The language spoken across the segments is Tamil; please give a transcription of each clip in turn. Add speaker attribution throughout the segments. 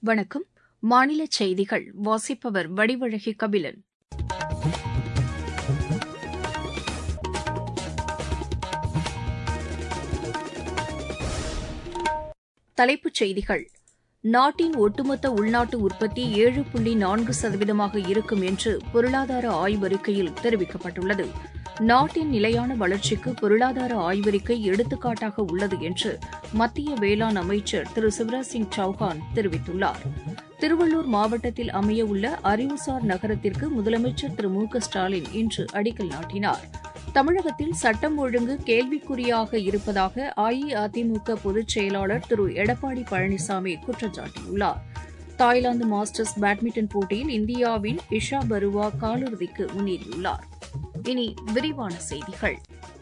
Speaker 1: வணக்கம். மாநில செய்திகள் வாசிப்பவர் வடிவழகி கபிலன். தலைப்புச் செய்திகள். நாட்டின் ஒட்டுமொத்த உள்நாட்டு உற்பத்தி 7.4% இருக்கும் என்று பொருளாதார ஆய்வறிக்கையில் தெரிவிக்கப்பட்டுள்ளது. நாட்டின் நிலையான வளர்ச்சிக்கு பொருளாதார ஆய்வறிக்கை எடுத்துக்காட்டாக உள்ளது என்று மத்திய வேளாண் அமைச்சர் திரு சிவராஜ் சிங் சௌஹான் தெரிவித்துள்ளார். திருவள்ளூர் மாவட்டத்தில் அமையவுள்ள அறிவுசார் நகரத்திற்கு முதலமைச்சர் திரு மு.க.ஸ்டாலின் இன்று அடிக்கல் நாட்டினார். தமிழகத்தில் சட்டம் ஒழுங்கு கேள்விக்குறியாக இருப்பதாக அஇஅதிமுக பொதுச் செயலாளர் திரு எடப்பாடி பழனிசாமி குற்றம் சாட்டியுள்ளார். தாய்லாந்து மாஸ்டர்ஸ் பேட்மிண்டன் போட்டியில் இந்தியாவின் இஷா பருவா காலிறுதிக்கு முன்னேறியுள்ளார். இனி விரிவான செய்திகள்.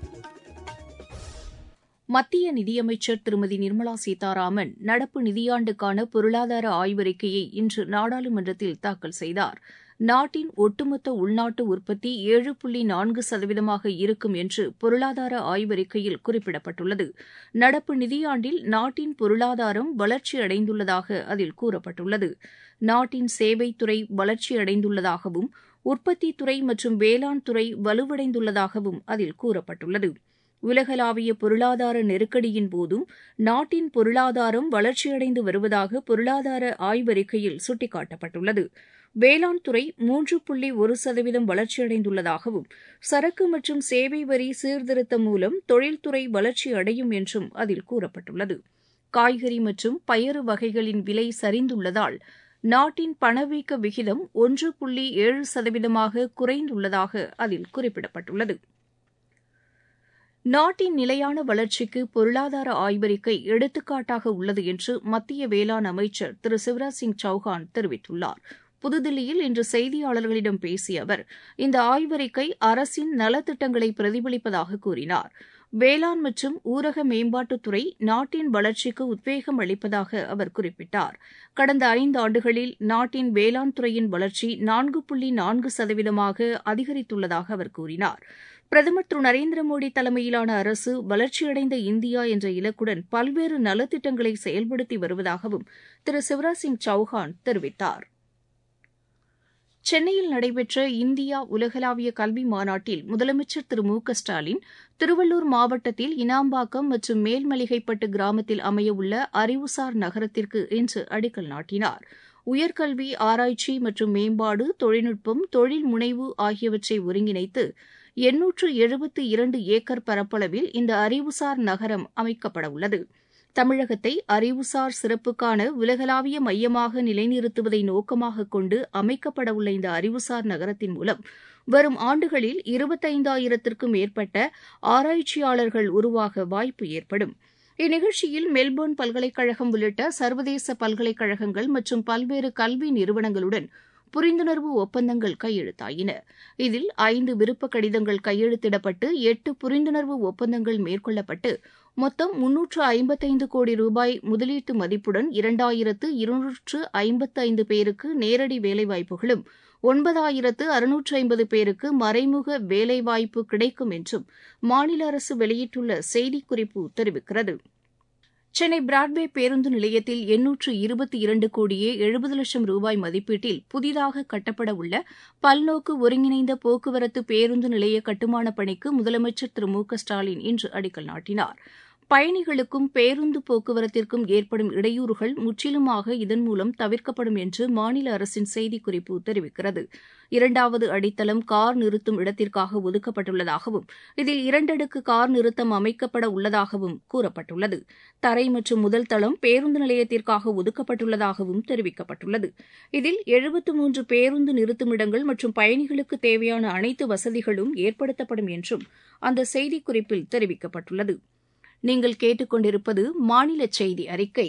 Speaker 1: மத்திய நிதியமைச்சர் திருமதி நிர்மலா சீதாராமன் நடப்பு நிதியாண்டுக்கான பொருளாதார ஆய்வறிக்கையை இன்று நாடாளுமன்றத்தில் தாக்கல் செய்தார். நாட்டின் ஒட்டுமொத்த உள்நாட்டு உற்பத்தி 7.4% இருக்கும் என்று பொருளாதார ஆய்வறிக்கையில் குறிப்பிடப்பட்டுள்ளது. நடப்பு நிதியாண்டில் நாட்டின் பொருளாதாரம் வளர்ச்சியடைந்துள்ளதாக அதில் கூறப்பட்டுள்ளது. நாட்டின் சேவைத்துறை வளர்ச்சியடைந்துள்ளதாகவும் உற்பத்தித் துறை மற்றும் வேளாண் துறை வலுவடைந்துள்ளதாகவும் அதில் கூறப்பட்டுள்ளது. உலகளாவிய பொருளாதார நெருக்கடியின் போதும் நாட்டின் பொருளாதாரம் வளர்ச்சியடைந்து வருவதாக பொருளாதார ஆய்வறிக்கையில் சுட்டிக்காட்டப்பட்டுள்ளது. வேளாண் துறை 3.1% வளர்ச்சியடைந்துள்ளதாகவும் சரக்கு மற்றும் சேவை வரி சீர்திருத்தம் மூலம் தொழில்துறை வளர்ச்சியடையும் என்றும் அதில் கூறப்பட்டுள்ளது. காய்கறி மற்றும் பயறு வகைகளின் விலை சரிந்துள்ளதால் நாட்டின் பணவீக்க விகிதம் 1.7% குறைந்துள்ளதாக அதில் குறிப்பிடப்பட்டுள்ளது. நாட்டின் நிலையான வளர்ச்சிக்கு பொருளாதார ஆய்வறிக்கை எடுத்துக்காட்டாக உள்ளது என்று மத்திய வேளாண் அமைச்சர் திரு சிவராஜ் சிங் சௌஹான் தெரிவித்துள்ளார். புதுதில்லியில் இன்று செய்தியாளர்களிடம் பேசிய அவர், இந்த ஆய்வறிக்கை அரசின் நலத்திட்டங்களை பிரதிபலிப்பதாக கூறினார். வேளாண் மற்றும் ஊரக மேம்பாட்டுத்துறை நாட்டின் வளர்ச்சிக்கு உத்வேகம் அளிப்பதாக அவர் குறிப்பிட்டார். கடந்த 5 ஆண்டுகளில் நாட்டின் வேளாண் துறையின் வளர்ச்சி 4.4% அதிகரித்துள்ளதாக அவர் கூறினார். பிரதமர் திரு நரேந்திர மோடி தலைமையிலான அரசு வளர்ச்சியடைந்த இந்தியா என்ற இலக்குடன் பல்வேறு நலத்திட்டங்களை செயல்படுத்தி வருவதாகவும் திரு சிவராஜ் சிங் சௌஹான் தெரிவித்தார். சென்னையில் நடைபெற்ற இந்தியா உலகளாவிய கல்வி மாநாட்டில் முதலமைச்சர் திரு மு.க.ஸ்டாலின் திருவள்ளூர் மாவட்டத்தில் இனாம்பாக்கம் மற்றும் மேல்மளிகைப்பட்டு கிராமத்தில் அமையவுள்ள அறிவுசார் நகரத்திற்கு இன்று அடிக்கல் நாட்டினார். உயர்கல்வி, ஆராய்ச்சி மற்றும் மேம்பாடு, தொழில்நுட்பம், தொழில் முனைவு ஆகியவற்றை ஒருங்கிணைத்து 872 ஏக்கர் பரப்பளவில் இந்த அறிவுசார் நகரம் அமைக்கப்படவுள்ளது. தமிழகத்தை அறிவுசார் சிறப்புக்கான உலகளாவிய மையமாக நிலைநிறுத்துவதை நோக்கமாக கொண்டு அமைக்கப்படவுள்ள இந்த அறிவுசார் நகரத்தின் மூலம் வரும் ஆண்டுகளில் 25,000க்கும் மேற்பட்ட ஆராய்ச்சியாளர்கள் உருவாக வாய்ப்பு ஏற்படும். இந்நிகழ்ச்சியில் மெல்போர்ன் பல்கலைக்கழகம் உள்ளிட்ட சர்வதேச பல்கலைக்கழகங்கள் மற்றும் பல்வேறு கல்வி நிறுவனங்களுடன் புரிந்துணர்வு ஒப்பந்தங்கள் கையெழுத்தாயின. இதில் 5 விருப்ப கடிதங்கள் கையெழுத்திடப்பட்டு 8 புரிந்துணர்வு ஒப்பந்தங்கள் மேற்கொள்ளப்பட்டு மொத்தம் 355 கோடி ரூபாய் முதலீட்டு மதிப்புடன் 2,255 பேருக்கு நேரடி வேலைவாய்ப்புகளும் 9,650 பேருக்கு மறைமுக வேலைவாய்ப்பு கிடைக்கும் என்றும் மாநில அரசு வெளியிட்டுள்ள செய்திக்குறிப்பு தெரிவிக்கிறது. சென்னை பிராட்வே பேருந்து நிலையத்தில் 822 கோடியே 70 லட்சம் ரூபாய் மதிப்பீட்டில் புதிதாக கட்டப்பட உள்ள பல்நோக்கு ஒருங்கிணைந்த போக்குவரத்து பேருந்து நிலைய கட்டுமானப் பணிக்கு முதலமைச்சர் திரு மு.க.ஸ்டாலின் இன்று அடிக்கல் நாட்டினார். பயணிகளுக்கும் பேருந்து போக்குவரத்திற்கும் ஏற்படும் இடையூறுகள் முற்றிலுமாக இதன் மூலம் தவிர்க்கப்படும் என்று மாநில அரசின் செய்திக்குறிப்பு தெரிவிக்கிறது. 2வது அடித்தளம் கார் நிறுத்தும் இடத்திற்காக ஒதுக்கப்பட்டுள்ளதாகவும் இதில் 2 அடுக்கு கார் நிறுத்தம் அமைக்கப்பட உள்ளதாகவும் கூறப்பட்டுள்ளது. தரை மற்றும் முதல் தளம் பேருந்து நிலையத்திற்காக ஒதுக்கப்பட்டுள்ளதாகவும் தெரிவிக்கப்பட்டுள்ளது. இதில் 73 பேருந்து நிறுத்துமிடங்கள் மற்றும் பயணிகளுக்கு தேவையான அனைத்து வசதிகளும் ஏற்படுத்தப்படும் என்றும் அந்த செய்திக்குறிப்பில் தெரிவிக்கப்பட்டுள்ளது. நீங்கள் கேட்டுக்கொண்டிருப்பது மாநில செய்தி அறிக்கை.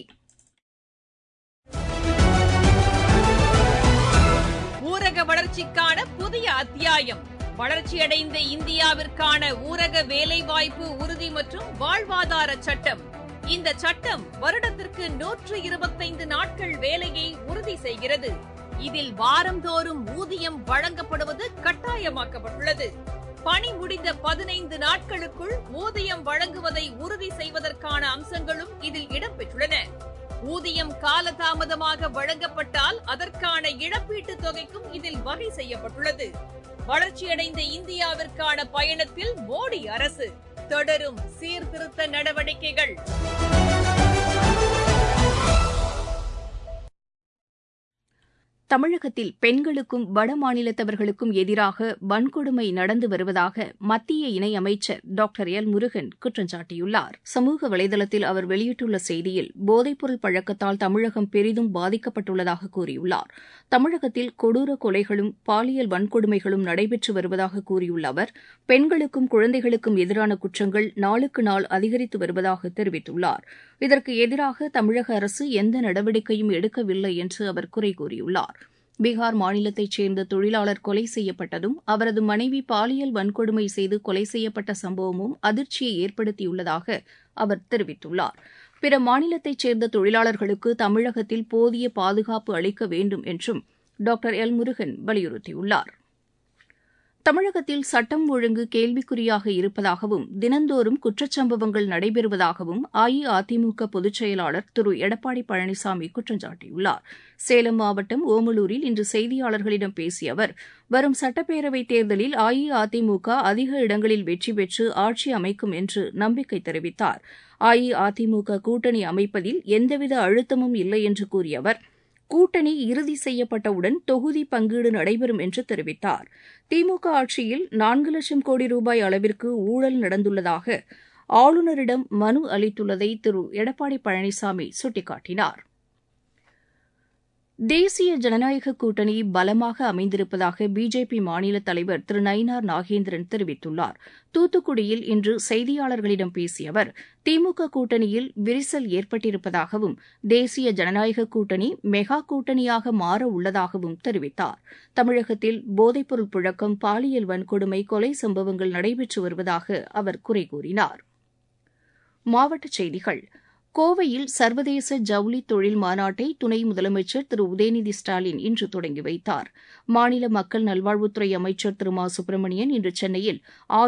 Speaker 2: ஊரக வளர்ச்சிக்கான புதிய அத்தியாயம். வளர்ச்சியடைந்த இந்தியாவிற்கான ஊரக வேலைவாய்ப்பு உறுதி மற்றும் வாழ்வாதார சட்டம். இந்த சட்டம் வருடத்திற்கு 125 நாட்கள் வேலையை உறுதி செய்கிறது. இதில் வாரந்தோறும் ஊதியம் வழங்கப்படுவது கட்டாயமாக்கப்பட்டுள்ளது. பணி முடிந்த 15 நாட்களுக்குள் ஊதியம் வழங்குவதை உறுதி செய்வதற்கான அம்சங்களும் இதில் இடம்பெற்றுள்ளன. ஊதியம் காலதாமதமாக வழங்கப்பட்டால் அதற்கான இழப்பீட்டுத் தொகைக்கும் இதில் வகை செய்யப்பட்டுள்ளது. வளர்ச்சியடைந்த இந்தியாவிற்கான பயணத்தில் மோடி அரசு தொடரும் சீர்திருத்த நடவடிக்கைகள்.
Speaker 1: தமிழகத்தில் பெண்களுக்கும் வடமாநிலத்தவர்களுக்கும் எதிராக வன்கொடுமை நடந்து வருவதாக மத்திய இணையமைச்சர் டாக்டர் எல் முருகன் குற்றம் சாட்டியுள்ளார். சமூக வலைதளத்தில் அவர் வெளியிட்டுள்ள செய்தியில் போதைப்பொருள் பழக்கத்தால் தமிழகம் பெரிதும் பாதிக்கப்பட்டுள்ளதாக கூறியுள்ளார். தமிழகத்தில் கொடூர கொலைகளும் பாலியல் வன்கொடுமைகளும் நடைபெற்று வருவதாக கூறியுள்ள அவர் பெண்களுக்கும் குழந்தைகளுக்கும் எதிரான குற்றங்கள் நாளுக்கு நாள் அதிகரித்து வருவதாக தெரிவித்துள்ளார். இதற்கு எதிராக தமிழக அரசு எந்த நடவடிக்கையும் எடுக்கவில்லை என்று அவர் குறை கூறியுள்ளார். பீகார் மாநிலத்தைச் சேர்ந்த தொழிலாளர் கொலை செய்யப்பட்டதும் அவரது மனைவி பாலியல் வன்கொடுமை செய்து கொலை செய்யப்பட்ட சம்பவமும் அதிர்ச்சியை ஏற்படுத்தியுள்ளதாக அவர் தெரிவித்துள்ளார். பிற மாநிலத்தைச் சேர்ந்த தொழிலாளர்களுக்கு தமிழகத்தில் போதிய பாதுகாப்பு அளிக்க வேண்டும் என்றும் டாக்டர் எல் முருகன் வலியுறுத்தியுள்ளார். தமிழகத்தில் சட்டம் ஒழுங்கு கேள்விக்குறியாக இருப்பதாகவும் தினந்தோறும் குற்றச்சம்பவங்கள் நடைபெறுவதாகவும் அஇஅதிமுக பொதுச் செயலாளர் திரு எடப்பாடி பழனிசாமி குற்றம் சாட்டியுள்ளார். சேலம் மாவட்டம் ஓமலூரில் இன்று செய்தியாளர்களிடம் பேசிய அவர் வரும் சட்டப்பேரவைத் தேர்தலில் அஇஅதிமுக அதிக இடங்களில் வெற்றி பெற்று ஆட்சி அமைக்கும் என்று நம்பிக்கை தெரிவித்தார். அஇஅதிமுக கூட்டணி அமைப்பதில் எந்தவித அழுத்தமும் இல்லை என்று கூறிய அவர் கூட்டணி இறுதி செய்யப்பட்டவுடன் தொகுதி பங்கீடு நடைபெறும் என்று தெரிவித்தார். திமுக ஆட்சியில் 4 லட்சம் கோடி ரூபாய் அளவிற்கு ஊழல் நடந்துள்ளதாக ஆளுநரிடம் மனு அளித்துள்ளதை திரு எடப்பாடி பழனிசாமி சுட்டிக்காட்டினார். தேசிய ஜனநாயக கூட்டணி பலமாக அமைந்திருப்பதாக பிஜேபி மாநில தலைவர் திரு நயினார் நாகேந்திரன் தெரிவித்துள்ளார். தூத்துக்குடியில் இன்று செய்தியாளர்களிடம் பேசிய அவர் திமுக கூட்டணியில் விரிசல் ஏற்பட்டிருப்பதாகவும் தேசிய ஜனநாயக கூட்டணி மெகா கூட்டணியாக மாற உள்ளதாகவும் தெரிவித்தார். தமிழகத்தில் போதைப்பொருள் புழக்கம், பாலியல் வன்கொடுமை, கொலை சம்பவங்கள் நடைபெற்று வருவதாக அவர் குறை கூறினார். மாவட்டச் செய்திகள். கோவையில் சர்வதேச ஜவுளி தொழில் மாநாட்டை துணை முதலமைச்சர் திரு உதயநிதி ஸ்டாலின் இன்று தொடங்கி வைத்தார். மாநில மக்கள் நல்வாழ்வுத்துறை அமைச்சர் திரு மா சுப்பிரமணியன் இன்று சென்னையில்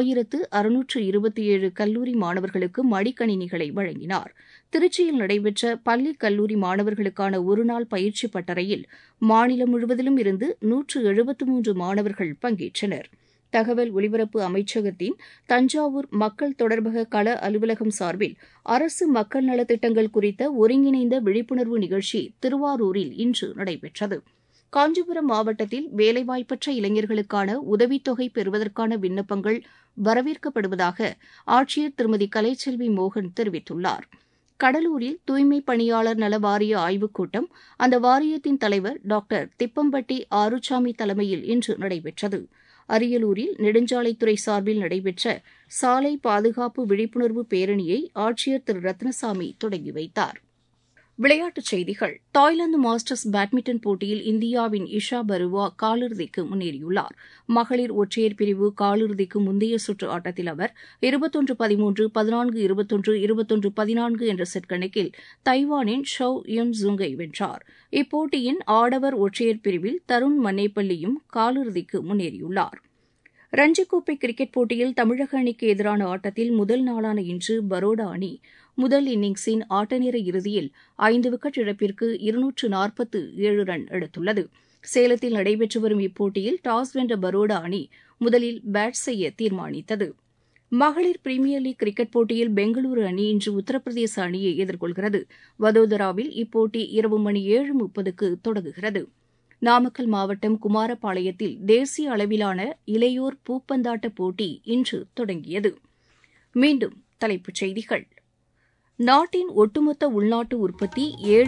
Speaker 1: 1627 கல்லூரி மாணவர்களுக்கு மடிக்கணினிகளை வழங்கினார். திருச்சியில் நடைபெற்ற பள்ளி கல்லூரி மாணவர்களுக்கான ஒருநாள் பயிற்சி பட்டறையில் மாநிலம் முழுவதிலும் இருந்து 173 மாணவர்கள் பங்கேற்றனர். தகவல் ஒலிபரப்பு அமைச்சகத்தின் தஞ்சாவூர் மக்கள் தொடர்பக கள அலுவலகம் சார்பில் அரசு மக்கள் நலத்திட்டங்கள் குறித்த ஒருங்கிணைந்த விழிப்புணர்வு நிகழ்ச்சி திருவாரூரில் இன்று நடைபெற்றது. காஞ்சிபுரம் மாவட்டத்தில் வேலைவாய்ப்பற்ற இளைஞர்களுக்கான உதவித்தொகை பெறுவதற்கான விண்ணப்பங்கள் வரவேற்கப்படுவதாக ஆட்சியர் திருமதி கலைச்செல்வி மோகன் தெரிவித்துள்ளார். கடலூரில் தூய்மைப் பணியாளர் நல வாரிய ஆய்வுக் கூட்டம் அந்த வாரியத்தின் தலைவர் டாக்டர் திப்பம்பட்டி ஆறுசாமி தலைமையில் இன்று நடைபெற்றது. அரியலூரில் நெடுஞ்சாலைத்துறை சார்பில் நடைபெற்ற சாலை பாதுகாப்பு விழிப்புணர்வு பேரணியை ஆட்சியர் திரு ரத்னசாமி தொடங்கி வைத்தார். விளையாட்டுச் செய்திகள். தாய்லாந்து மாஸ்டர்ஸ் பேட்மிண்டன் போட்டியில் இந்தியாவின் இஷா பருவா காலிறுதிக்கு முன்னேறியுள்ளார். மகளிர் ஒற்றையர் பிரிவு காலிறுதிக்கு முந்தைய சுற்று ஆட்டத்தில் அவர் 21-13, 14-21, 21-14 என்ற செட் கணக்கில் தைவானின் ஷவ் யுன் ஜுங்கை வென்றார். இப்போட்டியின் ஆடவர் ஒற்றையர் பிரிவில் தருண் மன்னேப்பள்ளியும் காலிறுதிக்கு முன்னேறியுள்ளார். ரஞ்சிக்கோப்பை கிரிக்கெட் போட்டியில் தமிழக அணிக்கு எதிரான ஆட்டத்தில் முதல் நாளான இன்று பரோடா அணி முதல் இன்னிங்ஸின் ஆட்டநேர இறுதியில் 5 விக்கெட் இழப்பிற்கு 247 ரன் எடுத்துள்ளது. சேலத்தில் நடைபெற்று வரும் இப்போட்டியில் டாஸ் வென்ற பரோடா அணி முதலில் பேட் செய்ய தீர்மானித்தது. மகளிர் பிரீமியர் லீக் கிரிக்கெட் போட்டியில் பெங்களூரு அணி இன்று உத்தரப்பிரதேச அணியை எதிர்கொள்கிறது. வதோதராவில் இப்போட்டி இரவு மணி 7:30க்கு தொடங்குகிறது. நாமக்கல் மாவட்டம் குமாரபாளையத்தில் தேசிய அளவிலான இளையோர் பூப்பந்தாட்ட போட்டி இன்று தொடங்கியது. மீண்டும் தலைப்புச் செய்திகள். நாட்டின் ஒட்டுமொத்த உள்நாட்டு உற்பத்தி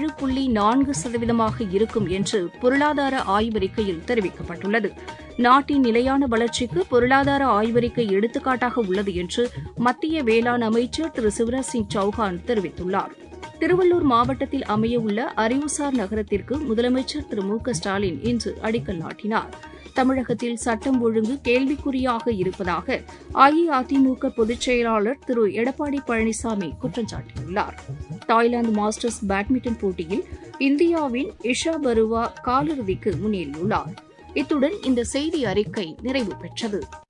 Speaker 1: 7.4% இருக்கும் என்று பொருளாதார ஆய்வறிக்கையில் தெரிவிக்கப்பட்டுள்ளது. நாட்டின் நிலையான வளர்ச்சிக்கு பொருளாதார ஆய்வறிக்கை எடுத்துக்காட்டாக உள்ளது என்று மத்திய வேளாண் அமைச்சர் திரு சிவராஜ் சிங் சௌஹான் தெரிவித்துள்ளார். திருவள்ளூர் மாவட்டத்தில் அமையவுள்ள அறிவுசார் நகரத்திற்கு முதலமைச்சர் திரு மு.க.ஸ்டாலின் இன்று அடிக்கல் நாட்டினார். தமிழகத்தில் சட்டம் ஒழுங்கு கேள்விக்குறியாக இருப்பதாக அஇஅதிமுக பொதுச் செயலாளர் திரு எடப்பாடி பழனிசாமி குற்றம் சாட்டியுள்ளார். தாய்லாந்து மாஸ்டர்ஸ் பேட்மிண்டன் போட்டியில் இந்தியாவின் இஷா பருவா காலிறுதிக்கு முன்னேறியுள்ளார். இத்துடன் இந்த செய்தி அறிக்கை நிறைவு பெற்றது.